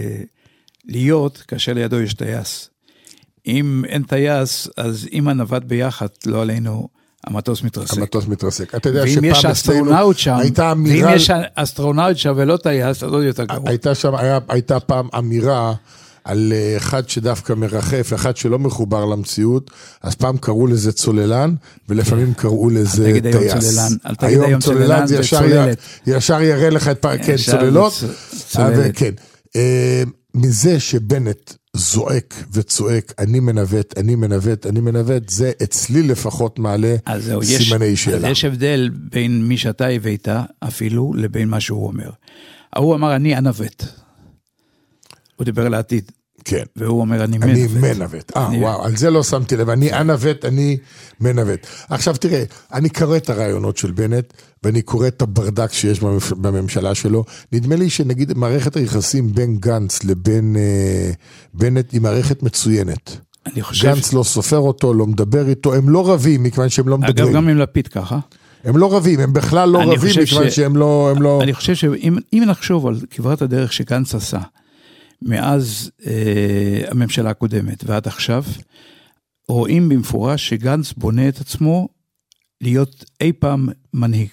להיות כאשר לידו יש טייס. אם אין טייס, אז אם הנווט ביחד, לא עלינו... המטוס מתרסק. המטוס מתרסק. אתה יודע ואם יש אסטרונאוט שם, אמירה... ואם יש אסטרונאוט שם ולא טייס, אז עוד יותר גרוע. הייתה שם, היה, הייתה פעם אמירה על אחד שדווקא מרחף, אחד שלא מחובר למציאות, אז פעם קראו לזה צוללן, ולפעמים קראו לזה טייס. היום צוללן זה ישר יראה לך את פעם, כן, צוללות. כן, מזה שבנט זועק וצועק, אני מנווט, אני מנווט, אני מנווט, זה אצלי לפחות מעלה סימני שאלה. אז יש הבדל בין מי שאתה הבאת אפילו, לבין מה שהוא אומר. הוא אמר, אני אנווט. הוא דיבר לעתיד. כן. והוא אומר, אני מנווט. אני מנווט. אה, וואו, על זה לא שמתי לב. אני אנווט, אני מנווט. עכשיו תראה, אני קורא את הרעיונות של בנט, ואני קורא את הברדק שיש בממשלה שלו. נדמה לי שנגיד מערכת היחסים בין גנץ לבין אה, בנט היא מערכת מצוינת. אני חושב... גנץ לא סופר אותו, לא מדבר איתו, הם לא רבים מכיוון שהם לא מדברים. אגב, גם עם לפיד ככה. הם לא רבים, הם בכלל לא רבים מכיוון ש... שהם לא, הם לא... אני חושב שאם נחשוב על כברת הדרך שגנץ עשה, מאז אה, הממשלה הקודמת ועד עכשיו, רואים במפורש שגנץ בונה את עצמו להיות אי פעם מנהיג.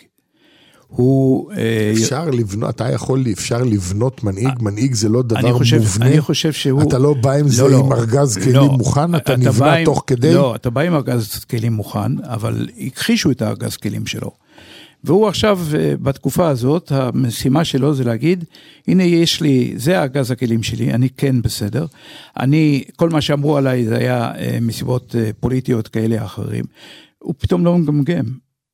הוא... אפשר לבנות, אתה יכול, אפשר לבנות מנהיג, מנהיג זה לא דבר חושב, מובנה. אני חושב שהוא... אתה לא בא עם לא, זה לא, עם ארגז כלים לא, מוכן, אתה, אתה נבנה עם, תוך כדי... לא, אתה בא עם ארגז כלים מוכן, אבל הכחישו את הארגז כלים שלו. והוא עכשיו, בתקופה הזאת, המשימה שלו זה להגיד, הנה יש לי, זה הארגז הכלים שלי, אני כן בסדר. אני, כל מה שאמרו עליי זה היה מסיבות פוליטיות כאלה אחרים. הוא פתאום לא מגמגם.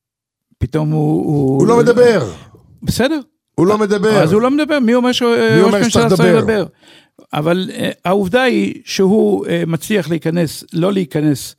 פתאום הוא... הוא לא מדבר. בסדר. הוא לא מדבר. אז הוא לא מדבר, מי אומר שראש ממשלה צריך לדבר? אבל העובדה היא שהוא מצליח להיכנס, לא להיכנס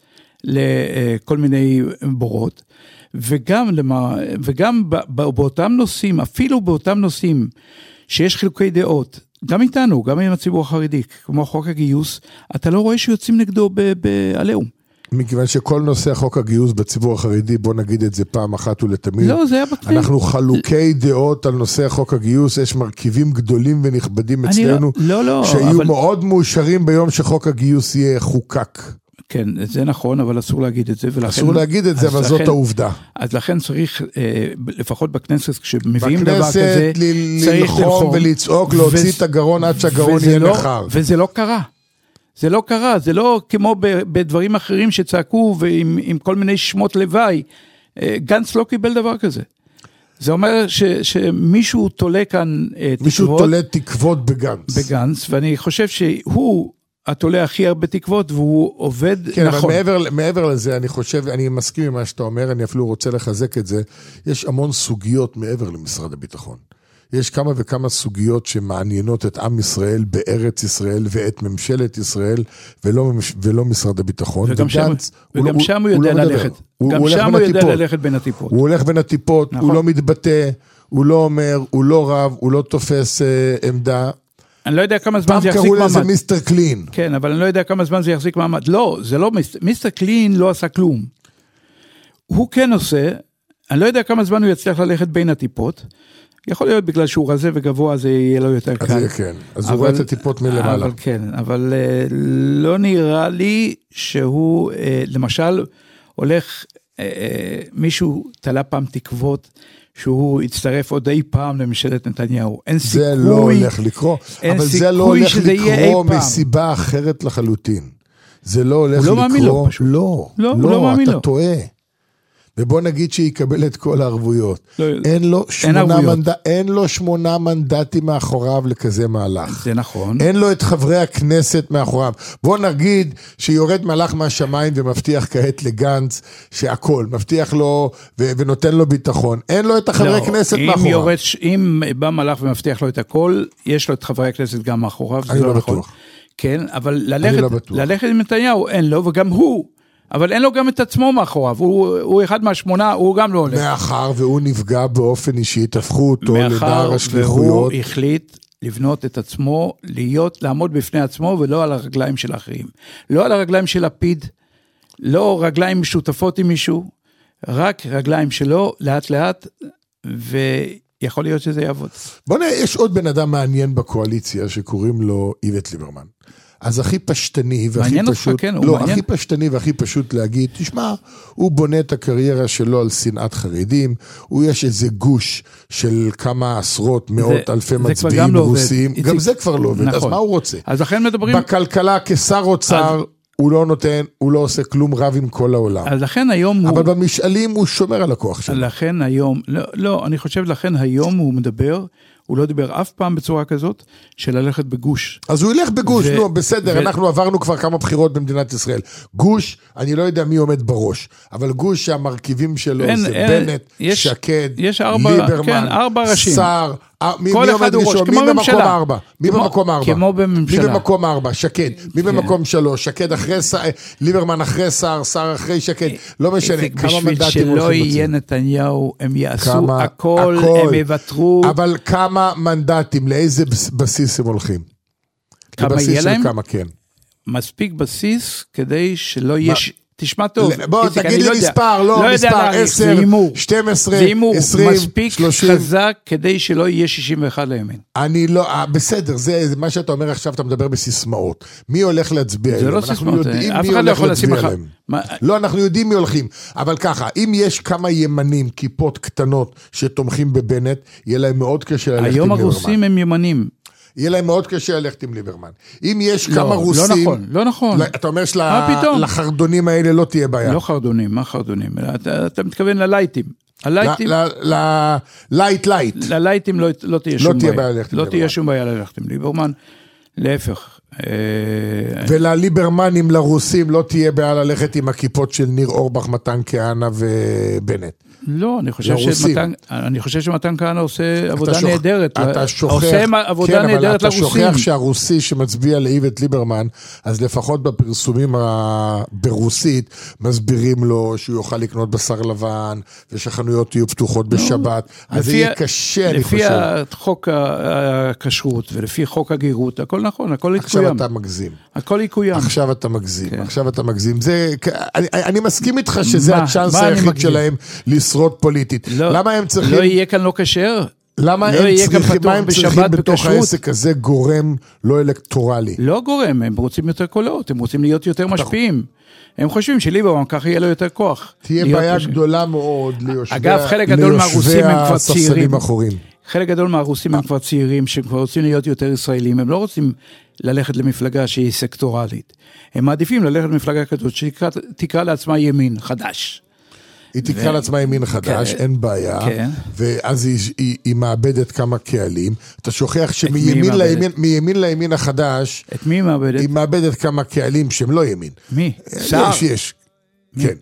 לכל מיני בורות, וגם, למה, וגם באותם נושאים, אפילו באותם נושאים שיש חילוקי דעות, גם איתנו, גם עם הציבור החרדי, כמו חוק הגיוס, אתה לא רואה שיוצאים נגדו בעליהום. מכיוון שכל נושא חוק הגיוס בציבור החרדי, בוא נגיד את זה פעם אחת ולתמיד. לא, זה היה בתחיל. אנחנו חלוקי דעות על נושא חוק הגיוס, יש מרכיבים גדולים ונכבדים אצלנו, לא, לא, שיהיו אבל... מאוד מאושרים ביום שחוק הגיוס יהיה חוקק. כן, זה נכון, אבל אסור להגיד את זה. ולכן, אסור להגיד את זה, אבל לכן, זאת העובדה. אז לכן צריך, לפחות בכנסת, כשמביאים דבר כזה, צריך ללחום ולצעוק, להוציא ו... את הגרון עד שהגרון יהיה לא, נחר. וזה לא קרה. זה לא קרה, זה לא כמו בדברים אחרים שצעקו, ועם עם כל מיני שמות לוואי. גנץ לא קיבל דבר כזה. זה אומר ש, שמישהו תולה כאן תקוות. מישהו תולה תקוות בגנץ. בגנץ, ואני חושב שהוא... התולה הכי הרבה תקוות, והוא עובד כן, נכון. אבל מעבר, מעבר לזה, אני חושב, אני מסכים עם מה שאתה אומר, אני אפילו רוצה לחזק את זה, יש המון סוגיות מעבר למשרד הביטחון. יש כמה וכמה סוגיות שמעניינות את עם ישראל בארץ ישראל, ואת ממשלת ישראל, ולא, ולא משרד הביטחון. וגם שם, וגם הוא, שם הוא, הוא יודע ללכת. הוא, גם הוא שם הוא יודע ללכת בין הטיפות. הוא הולך בין הטיפות, נכון. הוא לא מתבטא, הוא לא אומר, הוא לא רב, הוא לא תופס אה, עמדה, אני לא יודע כמה זמן זה יחזיק מעמד. פעם קראו לזה מיסטר קלין. כן, אבל אני לא יודע כמה זמן זה יחזיק מעמד. לא, זה לא מיסטר, מיסטר קלין לא עשה כלום. הוא כן עושה, אני לא יודע כמה זמן הוא יצליח ללכת בין הטיפות, יכול להיות בגלל שהוא רזה וגבוה, זה יהיה לו יותר קל. אז זה כן, אז הוא רואה את הטיפות מלמעלה. אבל כן, אבל לא נראה לי שהוא, למשל, הולך, מישהו תלה פעם תקוות, שהוא יצטרף עוד אי פעם לממשלת נתניהו. אין סיכוי. זה לא הולך לקרוא, אבל זה לא הולך לקרוא מסיבה אחרת לחלוטין. זה לא הולך לקרוא. הוא לא מאמין לו פשוט. לא, לא, אתה טועה. ובוא נגיד שיקבל את כל הערבויות. לא, אין, לו שמונה אין, מנד... אין לו שמונה מנדטים מאחוריו לכזה מהלך. זה נכון. אין לו את חברי הכנסת מאחוריו. בוא נגיד שיורד מלאך מהשמיים ומבטיח כעת לגנץ שהכל, מבטיח לו ו... ונותן לו ביטחון. אין לו את החברי לא, כנסת אם מאחוריו. יורד, אם בא מלאך ומבטיח לו את הכל, יש לו את חברי הכנסת גם מאחוריו. אני לא, לא נכון. בטוח. כן, אבל ללכת, לא ללכת עם נתניהו אין לו, וגם הוא. אבל אין לו גם את עצמו מאחוריו, הוא, הוא אחד מהשמונה, הוא גם לא הולך. מאחר והוא נפגע באופן אישי, תפכו אותו לנער השליחויות. מאחר והוא החליט לבנות את עצמו, להיות, לעמוד בפני עצמו, ולא על הרגליים של האחרים. לא על הרגליים של לפיד, לא רגליים משותפות עם מישהו, רק רגליים שלו, לאט לאט, ויכול להיות שזה יעבוד. בוא נראה, יש עוד בן אדם מעניין בקואליציה, שקוראים לו איווט ליברמן. אז הכי פשטני והכי פשוט, כן, לא, הכי פשטני והכי פשוט להגיד, תשמע, הוא בונה את הקריירה שלו על שנאת חרדים, הוא יש איזה גוש של כמה עשרות, מאות זה, אלפי מצביעים רוסיים, גם זה כבר לא עובד, נכון. אז מה הוא רוצה? אז לכן מדברים... בכלכלה כשר אוצר, אז... הוא לא נותן, הוא לא עושה כלום רב עם כל העולם. אז לכן היום אבל הוא... במשאלים הוא שומר על הכוח שלו. לכן היום, לא, לא, אני חושב לכן היום הוא מדבר, הוא לא דיבר אף פעם בצורה כזאת, של ללכת בגוש. אז הוא ילך בגוש, ו... נו, בסדר, ו... אנחנו עברנו כבר כמה בחירות במדינת ישראל. גוש, אני לא יודע מי עומד בראש, אבל גוש שהמרכיבים שלו אין, זה אין, בנט, יש, שקד, יש ארבע, ליברמן, כן, ארבע ראשים. שר, מי, כל מי אחד הוא ראש, כמו מי במקום ארבע? מי כמו, במקום ארבע? כמו בממשלה. מי במקום ארבע? שקד. מי כן. במקום שלוש? שקד אחרי שר, ליברמן אחרי שר, שר אחרי שקד. לא משנה, כמה מנדטים בשביל שלא יהיה נתניהו, הם יעשו כמה, הכל, הכל, הם יוותרו. אבל כמה מנדטים, לאיזה בסיס הם הולכים? כמה יהיה להם? כמה, כן. מספיק בסיס כדי שלא יהיה... תשמע טוב. בוא, תגיד לי מספר, לא, מספר עשר, שתים עשרה, עשרים, מספיק חזק כדי שלא יהיה שישים ואחת לימין. אני לא, בסדר, זה מה שאתה אומר עכשיו, אתה מדבר בסיסמאות. מי הולך להצביע אליהם? זה לא סיסמאות, אף אחד לא יכול לשים לך. לא, אנחנו יודעים מי הולכים, אבל ככה, אם יש כמה ימנים, כיפות קטנות שתומכים בבנט, יהיה להם מאוד קשה ללכת עם ליברמן. היום הרוסים הם ימנים. יהיה להם מאוד קשה ללכת עם ליברמן. אם יש לא, כמה רוסים... לא נכון, לא נכון. אתה אומר שלחרדונים האלה לא תהיה בעיה. לא חרדונים, מה חרדונים? אתה, אתה מתכוון ללייטים. הלייטים... ללייט לייט. ללייטים לא, לא תהיה שום בעיה. בעיה לא תהיה שום בעיה ללכת עם ליברמן. להפך. ולליברמנים, לרוסים, לא תהיה בעיה ללכת עם הכיפות של ניר אורבך, מתן כהנא ובנט. לא, אני חושב שמתן, אני חושב שמתן כהנא עושה עבודה שוכ... נהדרת. אתה שוכח, עושה עבודה כן, נהדרת לרוסים. לרוסים. אתה שוכח שהרוסי שמצביע לאיווט ליברמן, אז לפחות בפרסומים ברוסית, מסבירים לו שהוא יוכל לקנות בשר לבן, ושחנויות יהיו פתוחות בשבת. לא, אז זה יהיה קשה, אני חושב. לפי חוק הכשרות, ולפי חוק הגירות, הכל נכון, הכל יקוים. עכשיו אתה מגזים. הכל יקוים. עכשיו אתה מגזים, כן. עכשיו אתה מגזים. זה, אני, אני מסכים איתך שזה מה, הצ'אנס היחיד שלהם לשרוד פוליטית. לא, למה הם צריכים... לא יהיה כאן לא כשר. למה לא הם צריכים, מה הם צריכים בתוך העסק הזה גורם לא אלקטורלי? לא גורם, הם רוצים יותר קולות, הם רוצים להיות יותר משפיעים. הם חושבים שליברמן כך יהיה לו יותר כוח. תהיה בעיה גדולה מאוד ליושבי אגב, חלק גדול מהרוסים הם כבר צעירים. אחורים. חלק גדול מהרוסים הם כבר צעירים, שהם כבר רוצים להיות יותר ישראלים, הם לא רוצים ללכת למפלגה שהיא סקטורלית. הם מעדיפים ללכת למפלגה כזאת, שתקרא לעצמה ימין חדש. היא תקרא לעצמה ימין חדש, אין בעיה, ואז היא מאבדת כמה קהלים. אתה שוכח שמימין לימין החדש, את מי היא מאבדת? היא מאבדת כמה קהלים שהם לא ימין. מי? יש, יש, כן.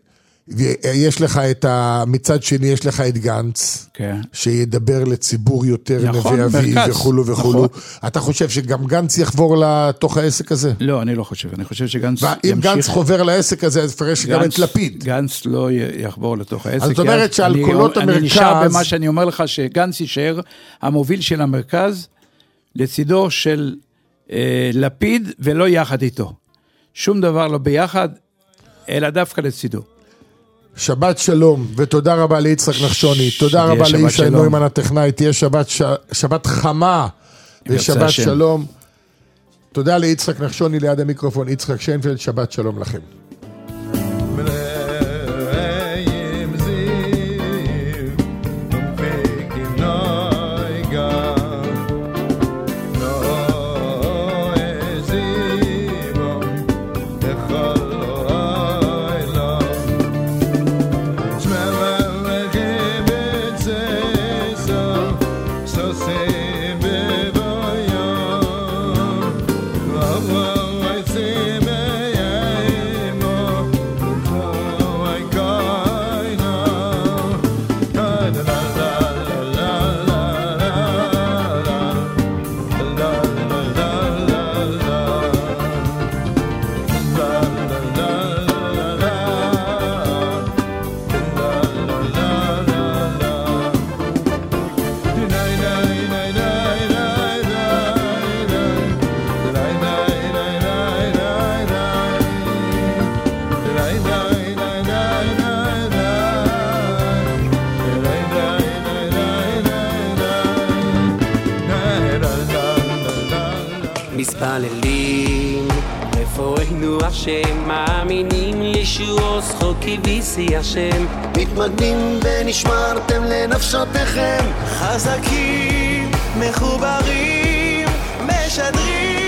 ויש לך את ה... מצד שני יש לך את גנץ, שידבר לציבור יותר נביא אביב וכולו וכולו. אתה חושב שגם גנץ יחבור לתוך העסק הזה? לא, אני לא חושב. אני חושב שגנץ ימשיך... אם גנץ חובר לעסק הזה, אז פרש גם את לפיד. גנץ לא יחבור לתוך העסק. אז זאת אומרת שעל קולות המרכז... אני נשאר במה שאני אומר לך, שגנץ יישאר המוביל של המרכז, לצידו של לפיד ולא יחד איתו. שום דבר לא ביחד, אלא דווקא לצידו. שבת שלום, ותודה רבה ליצחק נחשוני, תודה רבה לישי נוימן הטכנאי, תהיה שבת, ש... שבת חמה ושבת שלום. תודה ליצחק נחשוני ליד המיקרופון, יצחק שיינפלד, שבת שלום לכם. מתפללים אלוהינו השם, מאמינים לישועות חוקי ויסי השם, מתמגנים ונשמרתם לנפשותיכם, חזקים, מחוברים, משדרים